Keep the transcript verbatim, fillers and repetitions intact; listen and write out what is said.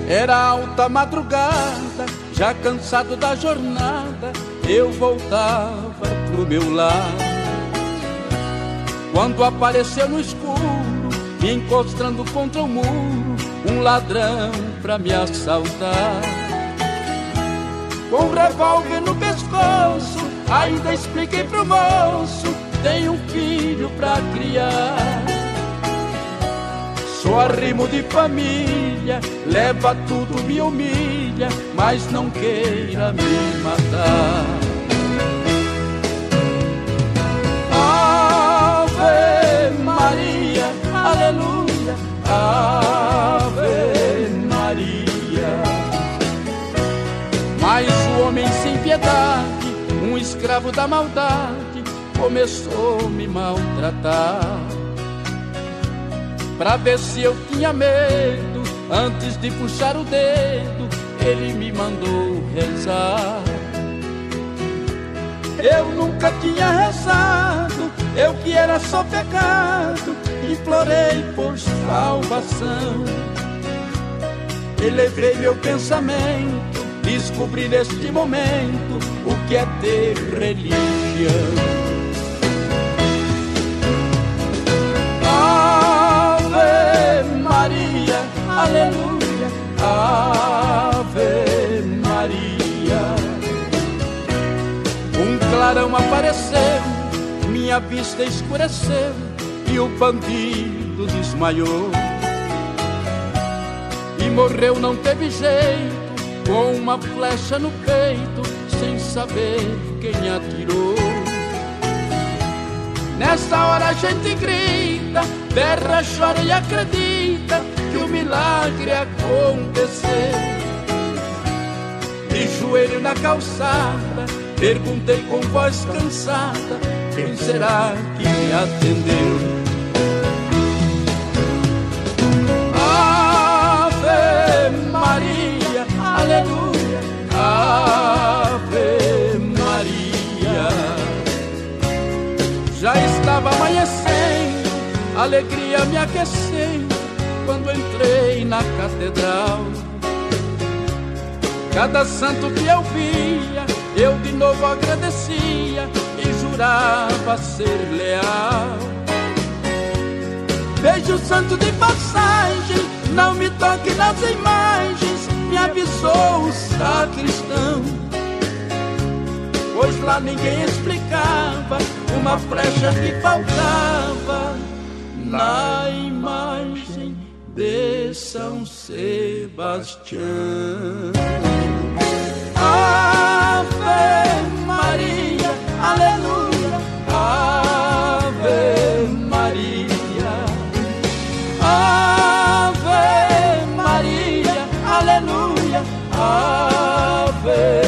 Era alta madrugada, já cansado da jornada, eu voltava pro meu lar. Quando apareceu no escuro, me encostando contra o muro, um ladrão pra me assaltar. Com um revólver no pescoço, ainda expliquei pro moço: tenho um filho pra criar. Sou arrimo de família, leva tudo, me humilha, mas não queira me matar. Ave Maria, aleluia, Ave Maria. Mas o homem sem piedade, um escravo da maldade, começou a me maltratar. Pra ver se eu tinha medo, antes de puxar o dedo, ele me mandou rezar. Eu nunca tinha rezado, eu que era só pecado, implorei por salvação. Elevei meu pensamento, descobri neste momento o que é ter religião. Maria, aleluia, Ave Maria. Um clarão apareceu, minha vista escureceu e o bandido desmaiou. E morreu, não teve jeito, com uma flecha no peito, sem saber quem atirou. Nessa hora a gente grita, berra, chora e acredita que o milagre aconteceu. De joelho na calçada, perguntei com voz cansada: quem será que me atendeu? Ave Maria, aleluia, Ave Maria. Já estava amanhecendo, alegria me aquecendo, quando entrei na catedral. Cada santo que eu via, eu de novo agradecia e jurava ser leal. Vejo o santo de passagem, não me toque nas imagens, me avisou o sacristão. Pois lá ninguém explicava uma flecha que faltava na imagem de São Sebastião. Ave Maria, aleluia, Ave Maria. Ave Maria, aleluia, Ave